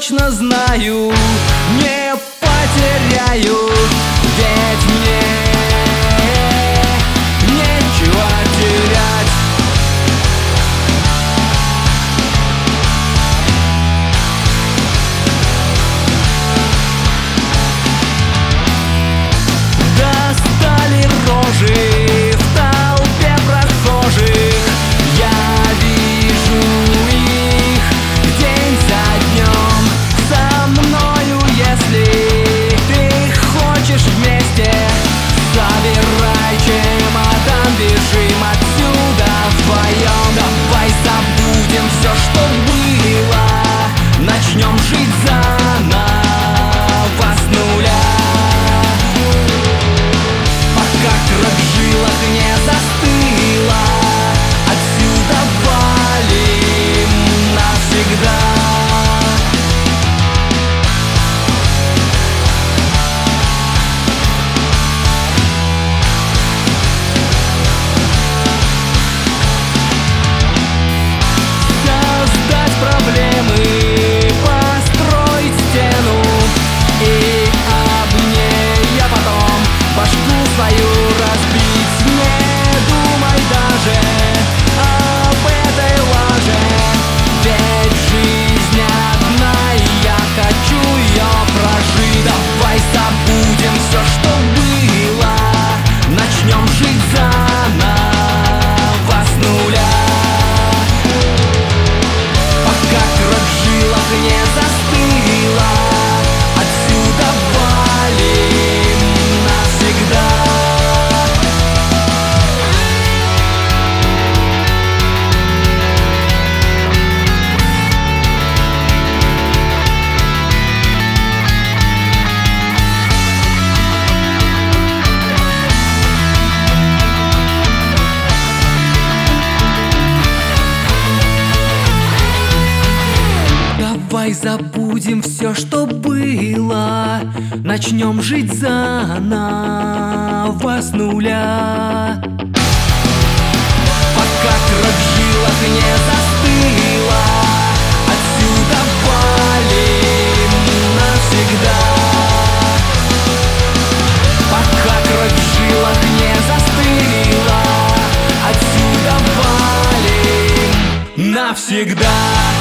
точно знаю, не потеряю, ведь мне нечего терять. Достали рожи в толпе прохожих, я вижу их день за днем. Со мною, если ты хочешь вместе, собирай чемодан, бежим отсюда вдвоем. Давай забудем все, что было, начнем жить заново с нуля. Пока кровь в жилах не застыла, отсюда валим навсегда. Создать проблемы, построить стену и об ней я потом башку свою разбить. Не думай даже об этой лаже, ведь жизнь одна, и я хочу ее прожить. Давай забудем все, что было, начнем жить заново с нуля. Пока кровь в жилах не застыла, отсюда валим навсегда. Давай забудем все, что было, начнем жить заново с нуля. Пока кровь в жилах не застыла, отсюда валим навсегда. Пока кровь в жилах не застыла, отсюда валим навсегда.